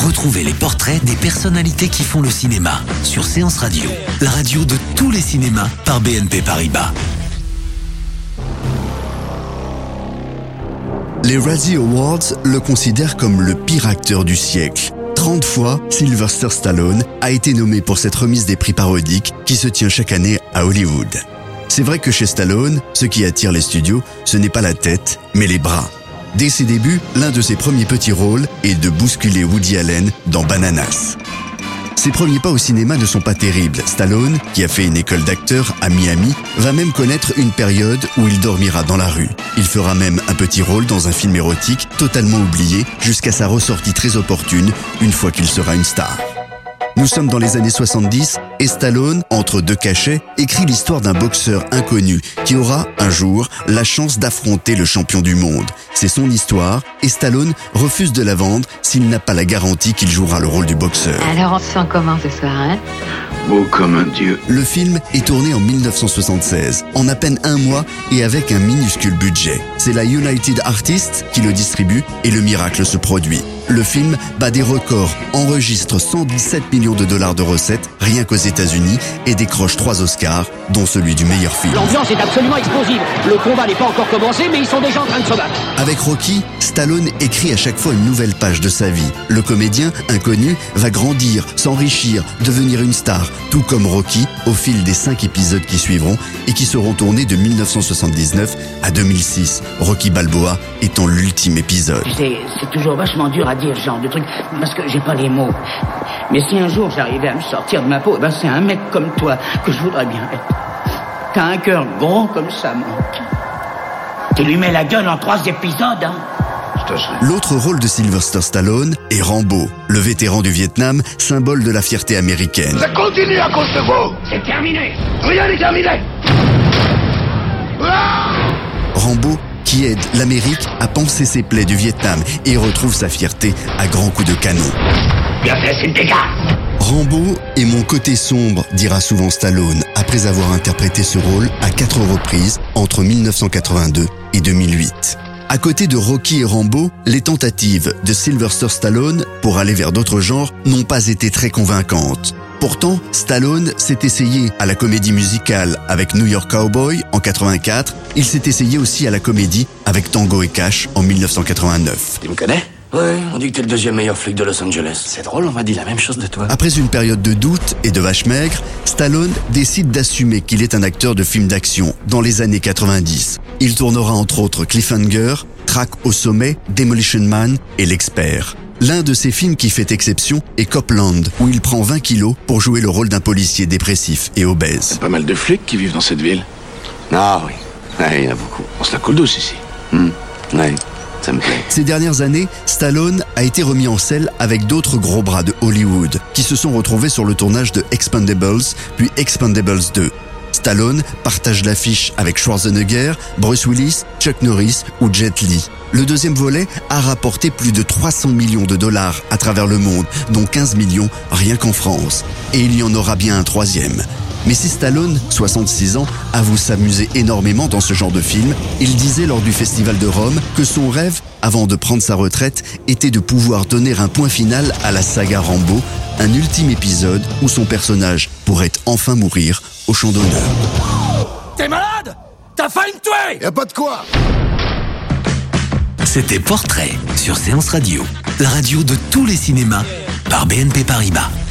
Retrouvez les portraits des personnalités qui font le cinéma sur Séance Radio, la radio de tous les cinémas par BNP Paribas. Les Razzie Awards le considèrent comme le pire acteur du siècle. 30 fois, Sylvester Stallone a été nommé pour cette remise des prix parodiques qui se tient chaque année à Hollywood. C'est vrai que chez Stallone, ce qui attire les studios, ce n'est pas la tête, mais les bras. Dès ses débuts, l'un de ses premiers petits rôles est de bousculer Woody Allen dans Bananas. Ses premiers pas au cinéma ne sont pas terribles. Stallone, qui a fait une école d'acteur à Miami, va même connaître une période où il dormira dans la rue. Il fera même un petit rôle dans un film érotique totalement oublié jusqu'à sa ressortie très opportune une fois qu'il sera une star. Nous sommes dans les années 70 et Stallone, entre deux cachets, écrit l'histoire d'un boxeur inconnu qui aura, un jour, la chance d'affronter le champion du monde. C'est son histoire et Stallone refuse de la vendre s'il n'a pas la garantie qu'il jouera le rôle du boxeur. Alors on se sent comment ce soir, hein ? Beau comme un dieu. Le film est tourné en 1976, en à peine un mois et avec un minuscule budget. C'est la United Artists qui le distribue et le miracle se produit. Le film bat des records, enregistre 117 millions de dollars de recettes rien qu'aux États-Unis et décroche 3 Oscars, dont celui du meilleur film. L'ambiance est absolument explosive. Le combat n'est pas encore commencé, mais ils sont déjà en train de se battre. Avec Rocky, Stallone écrit à chaque fois une nouvelle page de sa vie. Le comédien, inconnu, va grandir, s'enrichir, devenir une star, tout comme Rocky, au fil des 5 épisodes qui suivront et qui seront tournés de 1979 à 2006, Rocky Balboa étant l'ultime épisode. Tu sais, c'est toujours vachement dur à dire ce genre de truc, parce que j'ai pas les mots. Mais si un jour j'arrivais à me sortir de ma peau, c'est un mec comme toi que je voudrais bien être. T'as un cœur gros comme ça, mon. Tu lui mets la gueule en 3 épisodes, hein. L'autre rôle de Sylvester Stallone est Rambo, le vétéran du Vietnam, symbole de la fierté américaine. Ça continue à cause de vous. C'est terminé. Rien n'est terminé. Rambo qui aide l'Amérique à panser ses plaies du Vietnam et retrouve sa fierté à grands coups de canon. Bien fait, c'est le dégât. Rambo est mon côté sombre, dira souvent Stallone, après avoir interprété ce rôle à 4 reprises entre 1982 et 2008. À côté de Rocky et Rambo, les tentatives de Sylvester Stallone pour aller vers d'autres genres n'ont pas été très convaincantes. Pourtant, Stallone s'est essayé à la comédie musicale avec New York Cowboy en 84. Il s'est essayé aussi à la comédie avec Tango et Cash en 1989. Tu me connais ? Oui, on dit que t'es le 2e meilleur flic de Los Angeles. C'est drôle, on m'a dit la même chose de toi. Après une période de doute et de vache maigre, Stallone décide d'assumer qu'il est un acteur de films d'action dans les années 90. Il tournera entre autres Cliffhanger, Track au sommet, Demolition Man et L'Expert. L'un de ces films qui fait exception est Copland, où il prend 20 kilos pour jouer le rôle d'un policier dépressif et obèse. Pas mal de flics qui vivent dans cette ville. Ah oui, il y en a beaucoup. On se la coule douce ici. Ouais, ça me plaît. Ces dernières années, Stallone a été remis en selle avec d'autres gros bras de Hollywood, qui se sont retrouvés sur le tournage de Expendables, puis Expendables 2. Stallone partage l'affiche avec Schwarzenegger, Bruce Willis, Chuck Norris ou Jet Li. Le deuxième volet a rapporté plus de 300 millions de dollars à travers le monde, dont 15 millions rien qu'en France. Et il y en aura bien un troisième. Mais si Stallone, 66 ans, avoue s'amuser énormément dans ce genre de film, il disait lors du Festival de Rome que son rêve, avant de prendre sa retraite, était de pouvoir donner un point final à la saga Rambo, un ultime épisode où son personnage pourrait enfin mourir au champ d'honneur. T'es malade ? T'as failli me tuer ? Y'a pas de quoi. C'était Portrait sur Séance Radio, la radio de tous les cinémas par BNP Paribas.